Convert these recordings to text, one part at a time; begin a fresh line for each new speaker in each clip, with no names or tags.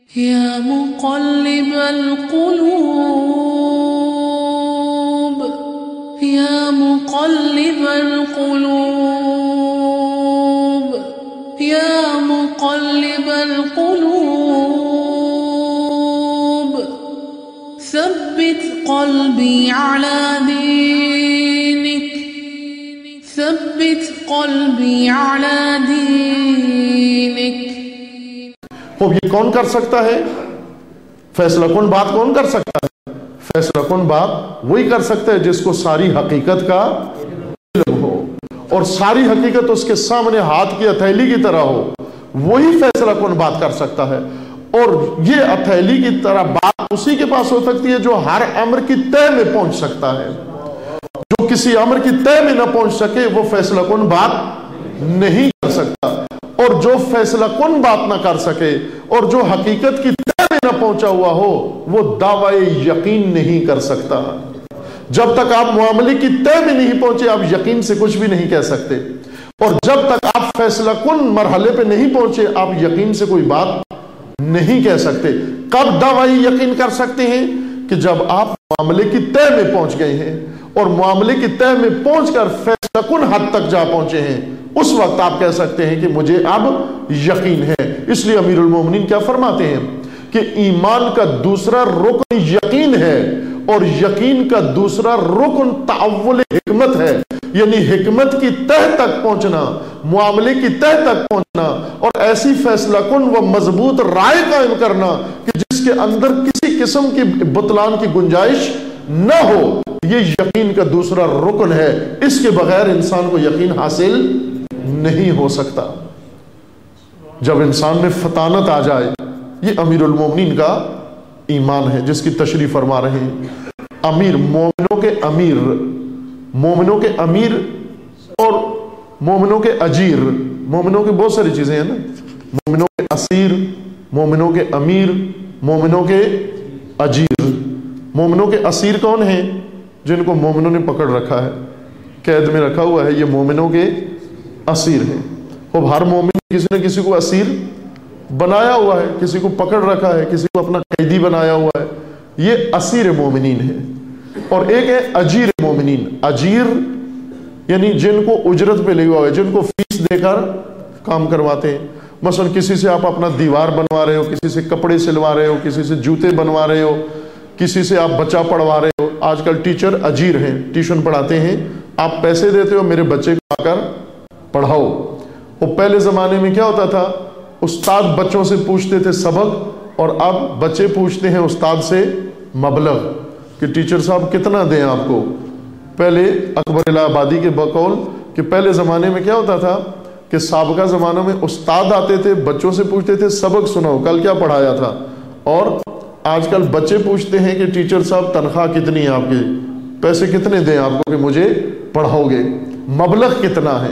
يا مقلب القلوب يا مقلب القلوب يا مقلب القلوب ثبت قلبي على دينك ثبت قلبي على دينك.
خوب یہ کون کر سکتا ہے؟ فیصلہ کن بات کون کر سکتا ہے؟ فیصلہ کن بات وہی کر سکتا ہے جس کو ساری حقیقت کا علم ہو اور ساری حقیقت اس کے سامنے ہاتھ کی ہتھیلی کی طرح ہو. وہی فیصلہ کن بات کر سکتا ہے. اور یہ ہتھیلی کی طرح بات اسی کے پاس ہو سکتی ہے جو ہر امر کی تہ میں پہنچ سکتا ہے. جو کسی امر کی تہ میں نہ پہنچ سکے وہ فیصلہ کن بات نہیں کر سکتا. اور جو فیصلہ کن بات نہ کر سکے اور جو حقیقت کی تہ میں نہ پہنچا ہوا ہو وہ دعوی یقین نہیں کر سکتا. جب تک آپ معاملے کی تہ میں نہیں پہنچے آپ یقین سے کچھ بھی نہیں کہہ سکتے. اور جب تک آپ فیصلہ کن مرحلے پہ نہیں پہنچے آپ یقین سے کوئی بات نہیں کہہ سکتے. کب دعوی یقین کر سکتے ہیں؟ کہ جب آپ معاملے کی تہ میں پہنچ گئے ہیں اور معاملے کی تہ میں پہنچ کر فیصلہ کن حد تک جا پہنچے ہیں اس وقت آپ کہہ سکتے ہیں کہ مجھے اب یقین ہے. اس لیے امیر المومنین کیا فرماتے ہیں کہ ایمان کا دوسرا رکن یقین ہے اور یقین کا دوسرا رکن تعول حکمت ہے. یعنی حکمت کی تہ تک پہنچنا، معاملے کی تہ تک پہنچنا اور ایسی فیصلہ کن و مضبوط رائے قائم کرنا کہ جس کے اندر کسی قسم کی بطلان کی گنجائش نہ ہو. یہ یقین کا دوسرا رکن ہے. اس کے بغیر انسان کو یقین حاصل نہیں ہو سکتا. جب انسان میں فطانت آ جائے، یہ امیر المومنین کا ایمان ہے جس کی تشریح فرما رہے ہیں. امیر، مومنوں کے امیر، مومنوں کے امیر اور مومنوں کے اجیر. مومنوں کے بہت ساری چیزیں ہیں نا. مومنوں کے اسیر، مومنوں کے امیر، مومنوں کے اجیر. مومنوں کے اسیر کون ہیں؟ جن کو مومنوں نے پکڑ رکھا ہے، قید میں رکھا ہوا ہے، یہ مومنوں کے اسیر ہیں. اب ہر مومن کسی نے کسی کو اسیر بنایا ہوا ہے، کسی کو پکڑ رکھا ہے، کسی کو اپنا قیدی بنایا ہوا ہے. یہ اسیر مومنین ہے. اور ایک ہے اجیر مومنین. اجیر یعنی جن کو اجرت پہ لگا ہوا ہے، جن کو فیس دے کر کام کرواتے ہیں. مثلا کسی سے آپ اپنا دیوار بنوا رہے ہو، کسی سے کپڑے سلوا رہے ہو، کسی سے جوتے بنوا رہے ہو، کسی سے آپ بچہ پڑھوا رہے ہو. آج کل ٹیچر اجیر ہیں، ٹیوشن پڑھاتے ہیں. آپ پیسے دیتے ہو میرے بچے کو آ کر پڑھاؤ. وہ پہلے زمانے میں کیا ہوتا تھا؟ استاد بچوں سے پوچھتے تھے سبق اور اب بچے پوچھتے ہیں استاد سے مبلغ کہ ٹیچر صاحب کتنا دیں آپ کو. پہلے اکبر الہ آبادی کے بقول کہ پہلے زمانے میں کیا ہوتا تھا کہ سابقہ زمانوں میں استاد آتے تھے، بچوں سے پوچھتے تھے سبق سناؤ کل کیا پڑھایا تھا. اور آج کل بچے پوچھتے ہیں کہ ٹیچر صاحب تنخواہ کتنی ہے آپ کی، پیسے کتنے دیں آپ کو کہ مجھے پڑھاؤ گے، مبلغ کتنا ہے.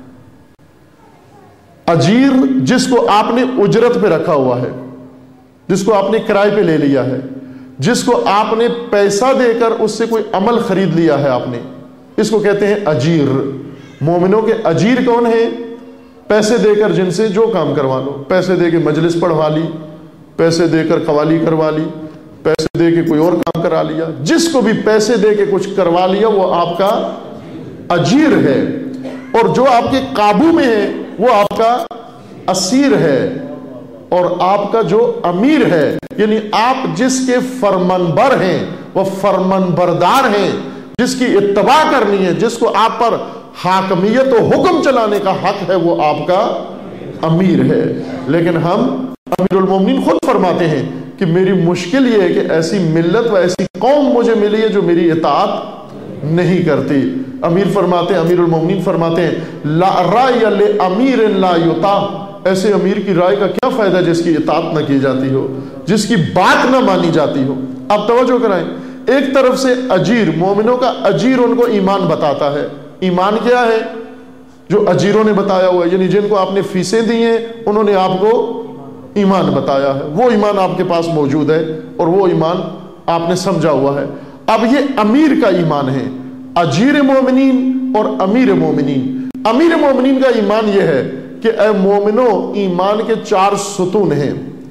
اجیر جس کو آپ نے اجرت پہ رکھا ہوا ہے، جس کو آپ نے کرائے پہ لے لیا ہے، جس کو آپ نے پیسہ دے کر اس سے کوئی عمل خرید لیا ہے آپ نے، اس کو کہتے ہیں اجیر. مومنوں کے اجیر کون ہیں؟ پیسے دے کر جن سے جو کام کروا لو. پیسے دے کے مجلس پڑھوا لی، پیسے دے کر قوالی کروا لی، پیسے دے کے کوئی اور کام کرا لیا. جس کو بھی پیسے دے کے کچھ کروا لیا وہ آپ کا اجیر ہے. اور جو آپ کے قابو میں ہے وہ آپ کا اسیر ہے. اور آپ کا جو امیر ہے یعنی آپ جس کے فرمانبر ہیں، وہ فرمانبردار ہیں، جس کی اتباع کرنی ہے، جس کو آپ پر حاکمیت و حکم چلانے کا حق ہے، وہ آپ کا امیر ہے. لیکن ہم امیر المومنین خود فرماتے ہیں کہ میری مشکل یہ ہے کہ ایسی ملت و ایسی قوم مجھے ملی ہے جو میری اطاعت نہیں کرتی. امیر المومنین فرماتے ہیں لا رائے لامیر لا یطاع. ایسے امیر کی رائے کا کیا فائدہ جس کی اطاعت نہ کی جاتی ہو، جس کی بات نہ مانی جاتی ہو. اب توجہ کرائیں، ایک طرف سے اجیر، مومنوں کا اجیر ان کو ایمان بتاتا ہے. ایمان کیا ہے؟ جو اجیروں نے بتایا ہوا ہے، یعنی جن کو آپ نے فیسیں دی ہیں انہوں نے آپ کو ایمان بتایا ہے. وہ ایمان آپ کے پاس موجود ہے اور وہ ایمان آپ نے سمجھا ہوا ہے. اب یہ امیر کا ایمان ہے. اجیر مومنین اور امیر مومنین. امیر مومنین کا ایمان یہ ہے کہ اے مومنو، ایمان کے 4 ستون ہیں.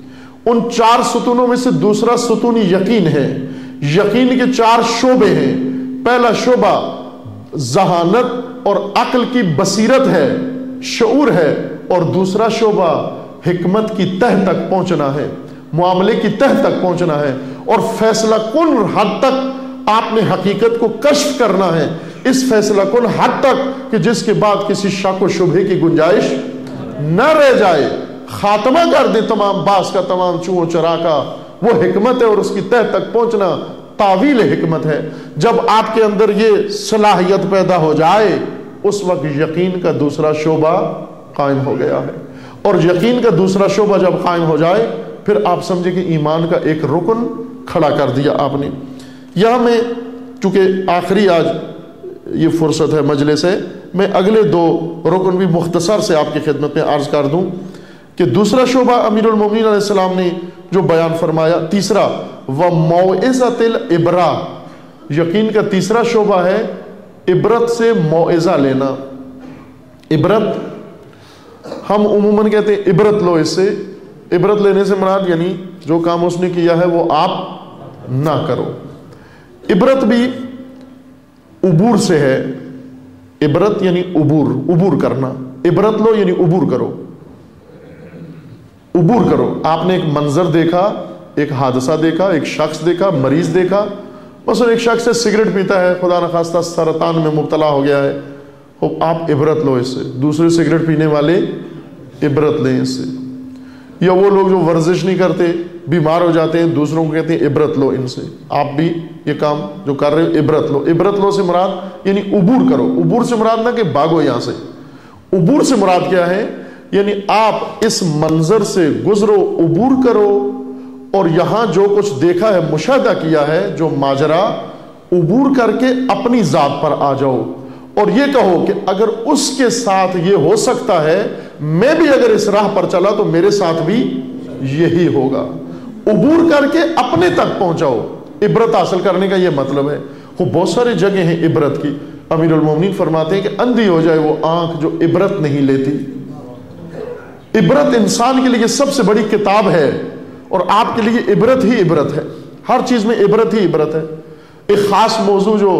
ان 4 ستونوں میں سے دوسرا ستون یقین ہے. یقین کے 4 شعبے ہیں. پہلا شعبہ ذہانت اور عقل کی بصیرت ہے، شعور ہے، اور دوسرا شعبہ حکمت کی تہ تک پہنچنا ہے، معاملے کی تہ تک پہنچنا ہے، اور فیصلہ کن حد تک آپ نے حقیقت کو کشف کرنا ہے، اس فیصلہ کن حد تک کہ جس کے بعد کسی شک و شبہے کی گنجائش نہ رہ جائے، خاتمہ کر دے تمام باس کا، تمام چوہوں چرا کا. وہ حکمت ہے، اور اس کی تہ تک پہنچنا تعویل حکمت ہے. جب آپ کے اندر یہ صلاحیت پیدا ہو جائے، اس وقت یقین کا دوسرا شعبہ قائم ہو گیا ہے. اور یقین کا دوسرا شعبہ جب قائم ہو جائے، پھر آپ سمجھے کہ ایمان کا ایک رکن کھڑا کر دیا آپ نے. یہاں میں چونکہ آخری آج یہ فرصت ہے مجلس ہے، میں اگلے 2 رکن بھی مختصر سے آپ کی خدمت میں عرض کر دوں کہ دوسرا شعبہ امیر المومنین علیہ السلام نے جو بیان فرمایا، تیسرا وَمَوْعِظَةِ الْعِبْرَةِ، یقین کا تیسرا شعبہ ہے عبرت سے موعظہ لینا. عبرت ہم عموماً کہتے ہیں عبرت لو اس سے. عبرت لینے سے مراد یعنی جو کام اس نے کیا ہے وہ آپ نہ کرو. عبرت بھی عبور سے ہے. عبرت یعنی عبور کرنا. عبرت لو یعنی عبور کرو. عبور کرو. آپ نے ایک منظر دیکھا، ایک حادثہ دیکھا، ایک شخص دیکھا، مریض دیکھا. مثلا ایک شخص سگریٹ پیتا ہے، خدا نخواستہ سرطان میں مبتلا ہو گیا ہے، آپ عبرت لو اس سے. دوسرے سگریٹ پینے والے عبرت لیں اس سے. یا وہ لوگ جو ورزش نہیں کرتے، بیمار ہو جاتے ہیں، دوسروں کو کہتے ہیں عبرت لو ان سے. آپ بھی یہ کام جو کر رہے ہو عبرت لو. عبرت لو سے مراد یعنی عبور کرو. عبور سے مراد نہ کہ بھاگو یہاں سے. عبور سے مراد کیا ہے؟ یعنی آپ اس منظر سے گزرو، عبور کرو، اور یہاں جو کچھ دیکھا ہے، مشاہدہ کیا ہے، جو ماجرا، عبور کر کے اپنی ذات پر آ جاؤ اور یہ کہو کہ اگر اس کے ساتھ یہ ہو سکتا ہے، میں بھی اگر اس راہ پر چلا تو میرے ساتھ بھی یہی ہوگا. عبور کر کے اپنے تک پہنچاؤ. عبرت حاصل کرنے کا یہ مطلب ہے. بہت سارے جگہ ہیں عبرت کی. امیر المومنین فرماتے ہیں کہ اندھی ہو جائے وہ آنکھ جو عبرت نہیں لیتی. عبرت انسان کے لیے سب سے بڑی کتاب ہے، اور آپ کے لیے عبرت ہی عبرت ہے. ہر چیز میں عبرت ہی عبرت ہے. ایک خاص موضوع جو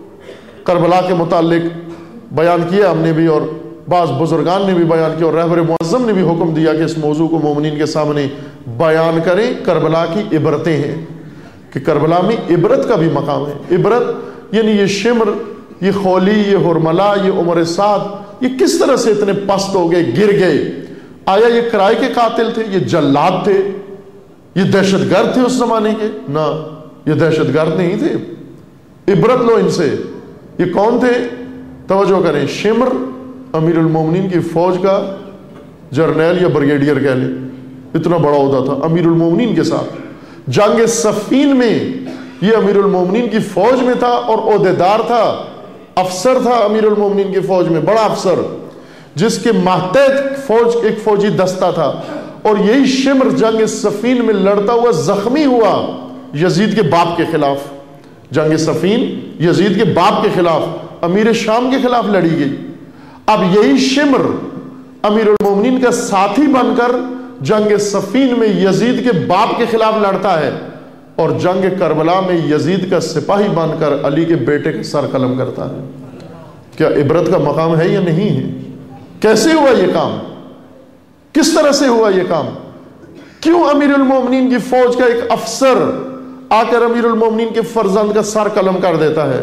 کربلا کے متعلق بیان کیا ہم نے بھی، اور بعض بزرگان نے بھی بیان کیا، اور رہبر معظم نے بھی حکم دیا کہ اس موضوع کو مومنین کے سامنے بیان کریں. کربلا کی عبرتیں ہیں کہ کربلا میں عبرت کا بھی مقام ہے. عبرت یعنی یہ شمر، یہ خولی، یہ ہرملا، یہ عمر سعد، یہ کس طرح سے اتنے پست ہو گئے، گر گئے. آیا یہ کرائے کے قاتل تھے؟ یہ جلاد تھے؟ یہ دہشت گرد تھے اس زمانے کے؟ نہ، یہ دہشت گرد نہیں تھے. عبرت لو ان سے. یہ کون تھے؟ توجہ کریں. شمر امیر المومنین کی فوج کا جرنیل یا بریگیڈیئر کہہ لیں، اتنا بڑا عہدہ تھا امیر المومنین کے ساتھ. جنگ صفین میں یہ امیر المومنین کی فوج میں تھا اور عہدیدار تھا، افسر تھا امیر المومنین کی فوج میں، بڑا افسر جس کے ماتحت فوج ایک فوجی دستہ تھا. اور یہی شمر جنگ صفین میں لڑتا ہوا زخمی ہوا یزید کے باپ کے خلاف. جنگ صفین یزید کے باپ کے خلاف، امیر شام کے خلاف لڑی گئی. اب یہی شمر امیر المومنین کا ساتھی بن کر جنگ صفین میں یزید کے باپ کے خلاف لڑتا ہے، اور جنگ کربلا میں یزید کا سپاہی بن کر علی کے بیٹے کا سر قلم کرتا ہے. کیا عبرت کا مقام ہے یا نہیں ہے؟ کیسے ہوا یہ کام؟ کس طرح سے ہوا یہ کام؟ کیوں امیر المومنین کی فوج کا ایک افسر آ کر امیر المومنین کے فرزند کا سر قلم کر دیتا ہے؟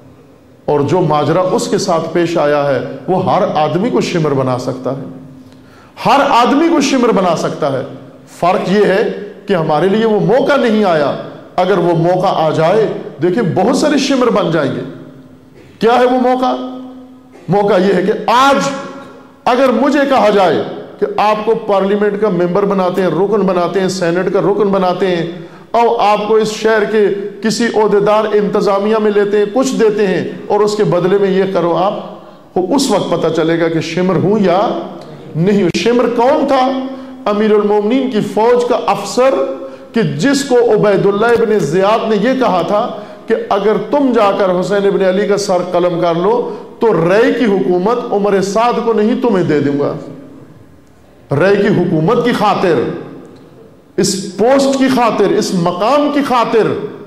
اور جو ماجرا اس کے ساتھ پیش آیا ہے وہ ہر آدمی کو شمر بنا سکتا ہے. ہر آدمی کو شمر بنا سکتا ہے. فرق یہ ہے کہ ہمارے لیے وہ موقع نہیں آیا. اگر وہ موقع آ جائے، دیکھیں بہت سارے شمر بن جائیں گے. کیا ہے وہ موقع؟ موقع یہ ہے کہ آج اگر مجھے کہا جائے کہ آپ کو پارلیمنٹ کا ممبر بناتے ہیں، رکن بناتے ہیں، سینٹ کا رکن بناتے ہیں، اور آپ کو اس شہر کے کسی عہدیدار انتظامیہ میں لیتے ہیں، کچھ دیتے ہیں، اور اس کے بدلے میں یہ کرو، آپ اس وقت پتہ چلے گا کہ شمر ہوں یا نہیں. شمر کون تھا؟ امیر المومنین کی فوج کا افسر، کہ جس کو عبید اللہ ابن زیاد نے یہ کہا تھا کہ اگر تم جا کر حسین ابن علی کا سر قلم کر لو تو رے کی حکومت عمر سعد کو نہیں تمہیں دے دوں گا. رے کی حکومت کی خاطر اس پوسٹ کی خاطر، اس مقام کی خاطر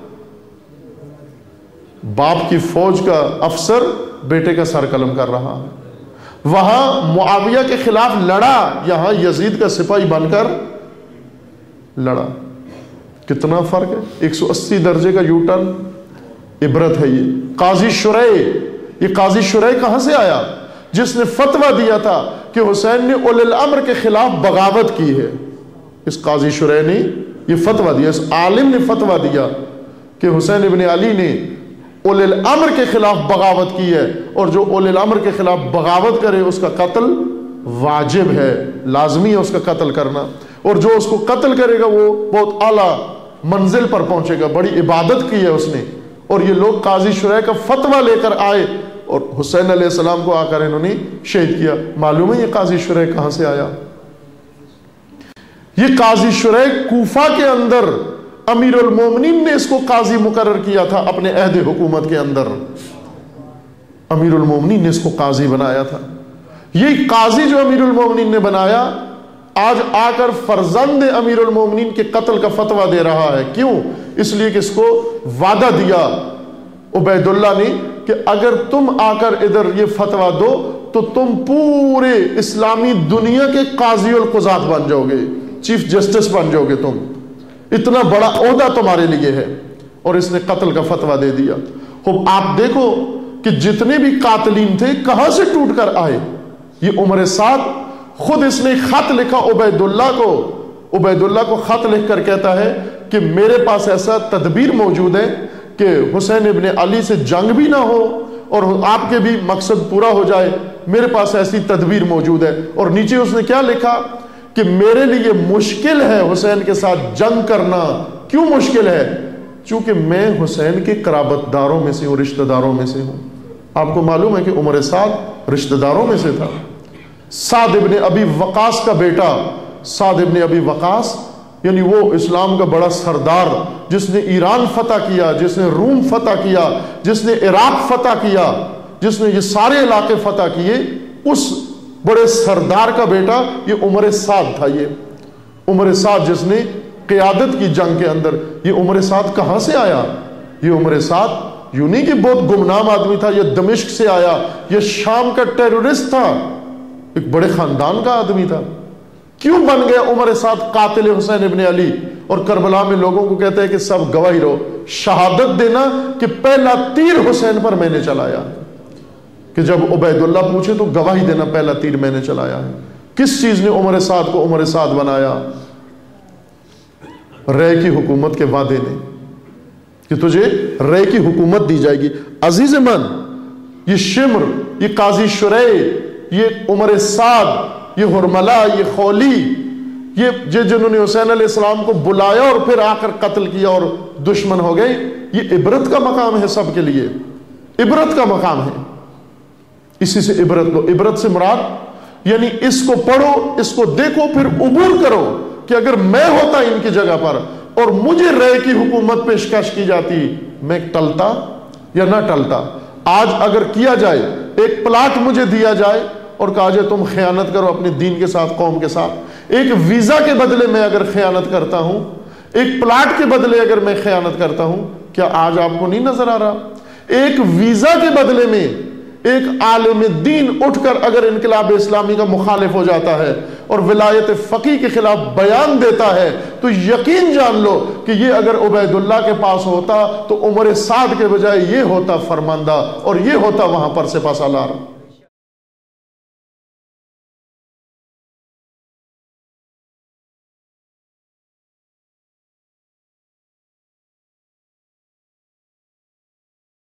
باپ کی فوج کا افسر بیٹے کا سر قلم کر رہا ہے، وہاں معاویہ کے خلاف لڑا، یہاں یزید کا سپاہی بن کر لڑا۔ کتنا فرق ہے، 180 درجے کا یو ٹرن۔ عبرت ہے یہ۔ قاضی شریح، یہ قاضی شریح کہاں سے آیا؟ جس نے فتویٰ دیا تھا کہ حسین نے اولی الامر کے خلاف بغاوت کی ہے۔ اس قاضی شریح نے یہ فتویٰ دیا، اس عالم نے فتویٰ دیا کہ حسین ابن علی نے اولی الامر کے خلاف بغاوت کی ہے، اور جو اولی الامر کے خلاف بغاوت کرے اس کا قتل واجب ہے، لازمی ہے اس کا قتل کرنا، اور جو اس کو قتل کرے گا وہ بہت اعلیٰ منزل پر پہنچے گا، بڑی عبادت کی ہے اس نے۔ اور یہ لوگ قاضی شریح کا فتویٰ لے کر آئے اور حسین علیہ السلام کو آ کر انہوں نے شہید کیا۔ معلوم ہے یہ قاضی شریح کہاں سے آیا؟ یہ قاضی شریح کوفہ کے اندر امیر المومنین نے اس کو قاضی مقرر کیا تھا اپنے عہد حکومت کے اندر، امیر المومنین نے اس کو قاضی بنایا تھا۔ یہ قاضی جو امیر المومنین نے بنایا آج آ کر فرزند امیر المومنین کے قتل کا فتویٰ دے رہا ہے۔ کیوں؟ اس لیے کہ اس کو وعدہ دیا عبید اللہ نے کہ اگر تم آ کر ادھر یہ فتویٰ دو تو تم پورے اسلامی دنیا کے قاضی القضات بن جاؤ گے، چیف جسٹس بن جاؤ گے، تم اتنا بڑا عہدہ تمہارے لیے ہے۔ اور اس نے قتل کا فتویٰ دے دیا۔ اب آپ دیکھو کہ جتنے بھی قاتلین تھے کہاں سے ٹوٹ کر آئے۔ یہ عمر سعد خود اس نے خط لکھا عبید اللہ کو خط لکھ کر کہتا ہے کہ میرے پاس ایسا تدبیر موجود ہے کہ حسین ابن علی سے جنگ بھی نہ ہو اور آپ کے بھی مقصد پورا ہو جائے، میرے پاس ایسی تدبیر موجود ہے۔ اور نیچے اس نے کیا لکھا کہ میرے لیے مشکل ہے حسین کے ساتھ جنگ کرنا۔ کیوں مشکل ہے؟ چونکہ میں حسین کے قرابت داروں میں سے ہوں، رشتہ داروں میں سے ہوں۔ آپ کو معلوم ہے کہ عمر سعد رشتہ داروں میں سے تھا۔ سعد ابن ابی وقاص کا بیٹا، سعد ابن ابی وقاص یعنی وہ اسلام کا بڑا سردار جس نے ایران فتح کیا، جس نے روم فتح کیا، جس نے عراق فتح کیا، جس نے یہ سارے علاقے فتح کیے، اس بڑے سردار کا بیٹا یہ عمر سعد تھا۔ یہ عمر سعد جس نے قیادت کی جنگ کے اندر، یہ عمر سعد کہاں سے آیا؟ یہ عمر سعد یوں نہیں کہ بہت گمنام آدمی تھا، یہ دمشق سے آیا، یہ شام کا ٹیرورسٹ تھا، ایک بڑے خاندان کا آدمی تھا۔ کیوں بن گیا عمر سعد قاتل حسین ابن علی؟ اور کربلا میں لوگوں کو کہتے ہیں کہ سب گواہی رہو، شہادت دینا کہ پہلا تیر حسین پر میں نے چلایا، کہ جب عبید اللہ پوچھے تو گواہی دینا پہلا تیر میں نے چلایا ہے۔ کس چیز نے عمر سعد کو عمر سعد بنایا؟ رے کی حکومت کے وعدے نے، کہ تجھے رے کی حکومت دی جائے گی۔ عزیز من، یہ شمر، یہ قاضی شریح، یہ عمر سعد، یہ ہرملہ، یہ خولی، یہ جنہوں نے حسین علیہ السلام کو بلایا اور پھر آ کر قتل کیا اور دشمن ہو گئے، یہ عبرت کا مقام ہے سب کے لیے، عبرت کا مقام ہے۔ اسی سے عبرت لو۔ عبرت سے مراد یعنی اس کو پڑھو، اس کو دیکھو، پھر عبور کرو کہ اگر میں ہوتا ان کی جگہ پر اور مجھے رے کی حکومت پیشکش کی جاتی، میں ٹلتا یا نہ ٹلتا۔ آج اگر کیا جائے، ایک پلاٹ مجھے دیا جائے اور کہا جائے تم خیانت کرو اپنے دین کے ساتھ، قوم کے ساتھ، ایک ویزا کے بدلے میں اگر خیانت کرتا ہوں، ایک پلاٹ کے بدلے اگر میں خیانت کرتا ہوں، کیا آج آپ کو نہیں نظر آ رہا؟ ایک ویزا کے بدلے میں ایک عالم دین اٹھ کر اگر انقلاب اسلامی کا مخالف ہو جاتا ہے اور ولایت فقیہ کے خلاف بیان دیتا ہے، تو یقین جان لو کہ یہ اگر عبید اللہ کے پاس ہوتا تو عمر سعد کے بجائے یہ ہوتا فرماندہ اور یہ ہوتا وہاں پر سپہ سالار۔